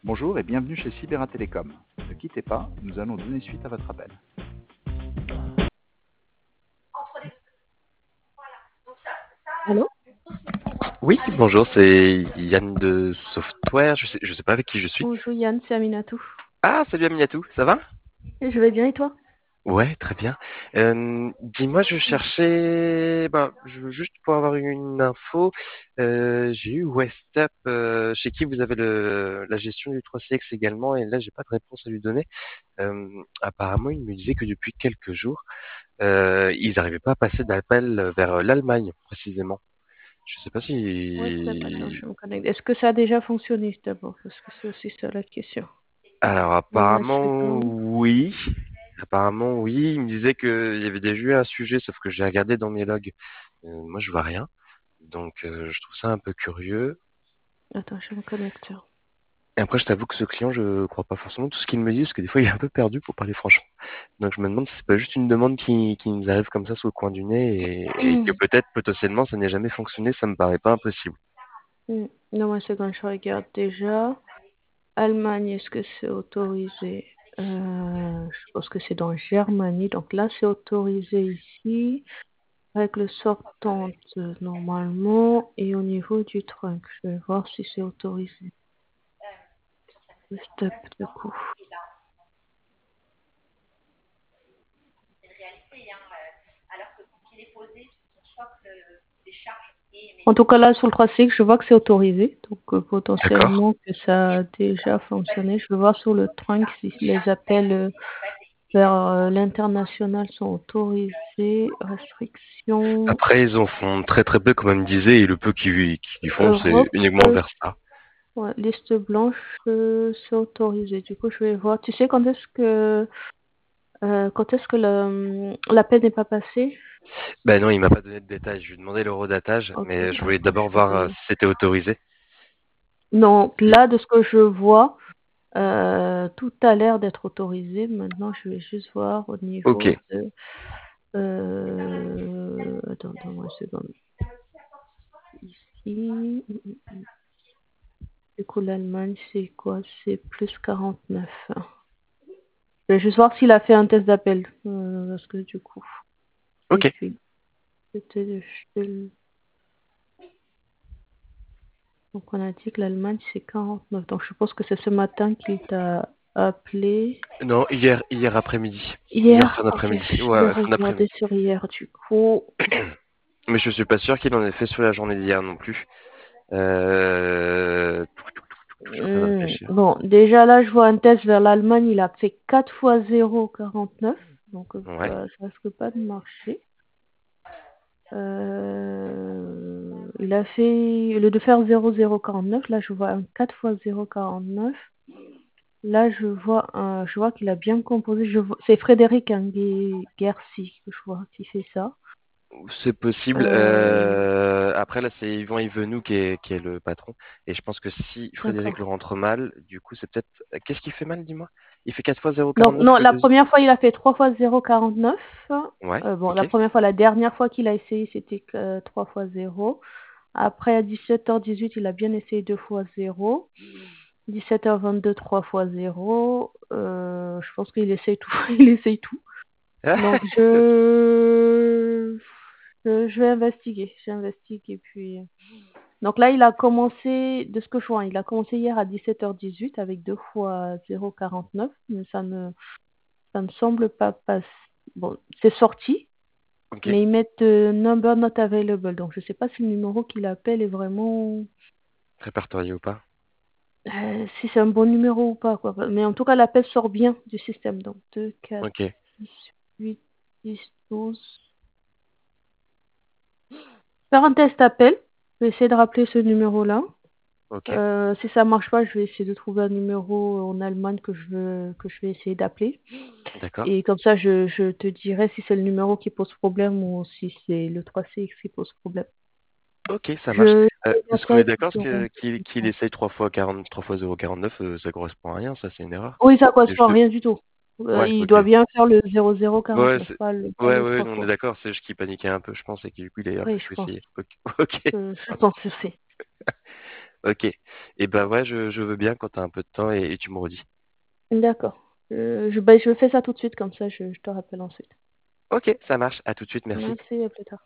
Bonjour et bienvenue chez Sibera Télécom. Ne quittez pas, nous allons donner suite à votre appel. Allô? Oui, bonjour, c'est Yann de Software. Je sais pas avec qui je suis. Bonjour Yann, c'est Aminatou. Ah, salut Aminatou, ça va? Je vais bien et toi? Ouais, très bien. Dis-moi, je cherchais, juste pour avoir une info, j'ai eu WestUp, chez qui vous avez la gestion du 3CX également, et là j'ai pas de réponse à lui donner. Apparemment, il me disait que depuis quelques jours, ils n'arrivaient pas à passer d'appel vers l'Allemagne précisément. Je sais pas Ouais, step, attends, si. je me connecte. Est-ce que ça a déjà fonctionné d'abord? Parce que c'est aussi ça la question. Alors Donne-moi une apparemment seconde. oui. Apparemment oui. Il me disait qu'il y avait déjà eu un sujet, sauf que j'ai regardé dans mes logs. Moi je vois rien. Donc je trouve ça un peu curieux. Attends, je me connecte. Et après je t'avoue que ce client, je crois pas forcément tout ce qu'il me dit, parce que des fois il est un peu perdu pour parler franchement. Donc je me demande si c'est pas juste une demande qui nous arrive comme ça sous le coin du nez et que peut-être potentiellement ça n'ait jamais fonctionné, ça me paraît pas impossible. Non, une seconde, je regarde déjà. Allemagne, est-ce que c'est autorisé? Je pense que c'est dans Germanie. Donc là, c'est autorisé ici. Règle sortante, normalement. Et au niveau du trunk, je vais voir si c'est autorisé. Le step, du coup. En tout cas, là, sur le 3CX, je vois que c'est autorisé. Donc, D'accord. potentiellement que ça a déjà fonctionné. Je vais voir sur le trunk si les appels vers l'international sont autorisés. Restrictions. Après ils en font très très peu comme elle me disait et le peu qu'ils font c'est Europe, uniquement vers ça. ouais, liste blanche, c'est autorisé. Du coup, je vais voir. Tu sais quand est-ce que l'appel n'est pas passé? Ben non, il m'a pas donné de détails. Je lui ai demandé l'eurodatage, Ok, mais je voulais attends, d'abord je voir vais. si c'était autorisé. Non, là, de ce que je vois, tout a l'air d'être autorisé. Maintenant, je vais juste voir au Ok, niveau de. Attends, une seconde. Ici. Du coup, l'Allemagne, c'est quoi? C'est plus 49. Je vais juste voir s'il a fait un test d'appel. Parce que du coup, et ok. puis, c'était le- donc, on a dit que l'Allemagne, c'est 49. Donc, je pense que c'est ce matin qu'il t'a appelé. Non, hier après-midi. Hier Hier, fin ok, d'après-midi. je Ouais, vais ouais, fin regarder d'après-midi. sur hier, du coup. Mais je suis pas sûr qu'il en ait fait sur la journée d'hier non plus. Je suis en train de réfléchir. Bon, déjà là, je vois un test vers l'Allemagne, il a fait 4 fois 0,49. Donc, Ouais. ça risque pas de marcher. Il a fait, au lieu de faire 0,049, là, je vois un 4 fois 0,49. Là, je vois qu'il a bien composé. C'est Frédéric Guercy que je vois qui fait ça. C'est possible. Euh, Après, là, c'est Yvan Yvenou qui est le patron. Et je pense que si Frédéric le d'accord. rentre mal, du coup, c'est peut-être. Qu'est-ce qu'il fait mal, dis-moi? Il fait 4 fois Donc, 0,49 non, le la deuxième. première fois, il a fait 3 fois 0,49. Ouais, Bon, ok. la première fois, la dernière fois qu'il a essayé, c'était 3 fois 0. Après, à 17h18, il a bien essayé 2 fois 0. 17h22, 3 fois 0. Je pense qu'il essaye tout. Il essaye tout. Donc, je vais investiguer. J'investigue et puis. Donc là, il a commencé, de ce que je vois, il a commencé hier à 17h18 avec 2 fois 0,49. Mais ça ne semble pas passer. Bon, c'est sorti, Ok. mais ils mettent number not available. Donc, je ne sais pas si le numéro qu'il appelle est vraiment. Répertorié ou pas? Si c'est un bon numéro ou pas, quoi. Mais en tout cas, l'appel sort bien du système. Donc, 2, 4, Ok. 6, 8, 10, 12. Faire un test appel. Je vais essayer de rappeler ce numéro-là. Ok. Si ça marche pas, je vais essayer de trouver un numéro en Allemagne que je vais essayer d'appeler. D'accord. Et comme ça, je te dirai si c'est le numéro qui pose problème ou si c'est le 3CX qui pose problème. Ok, ça marche. Je vais dire Est-ce qu'on ça est et puis d'accord je te qu'il essaye 3 fois 40, 3 fois 0,49, ça correspond à rien, ça, c'est une erreur. Oui, ça C'est correspond juste à rien du tout. Ouais, Il ok. doit bien faire le Ouais, 0049, pas ouais, le ouais, 3 on est fois. d'accord, c'est juste qu'il paniquait un peu, je pense, et que du coup, il a Oui, appris je faut pense. essayer. Ok. Ok. Je pense que c'est. Ok. Et ben ouais, je veux bien quand t'as un peu de temps et tu me redis. D'accord. Je fais ça tout de suite, comme ça je te rappelle ensuite. Ok, ça marche. À tout de suite, merci. Merci, à plus tard.